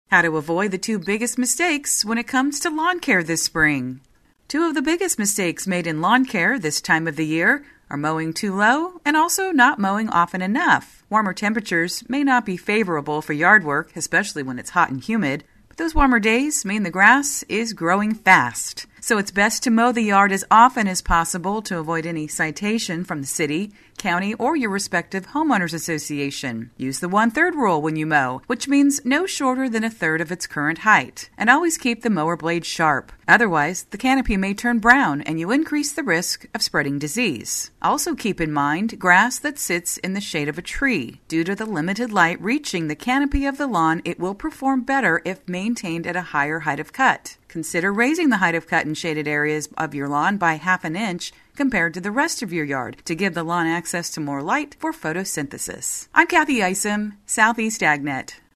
How to avoid the two biggest mistakes when it comes to lawn care this spring. Two of the biggest mistakes made in lawn care this time of the year are mowing too low and also not mowing often enough. Warmer temperatures may not be favorable for yard work, especially when it's hot and humid, but those warmer days mean the grass is growing fast. So it's best to mow the yard as often as possible to avoid any citation from the city, county, or your respective homeowners association. Use the 1/3 rule when you mow, which means no shorter than 1/3 of its current height. And always keep the mower blade sharp. Otherwise, the canopy may turn brown and you increase the risk of spreading disease. Also keep in mind grass that sits in the shade of a tree. Due to the limited light reaching the canopy of the lawn, it will perform better if maintained at a higher height of cut. Consider raising the height of cut in shaded areas of your lawn by 1/2 inch compared to the rest of your yard to give the lawn access to more light for photosynthesis. I'm Kathy Isom, Southeast AgNet.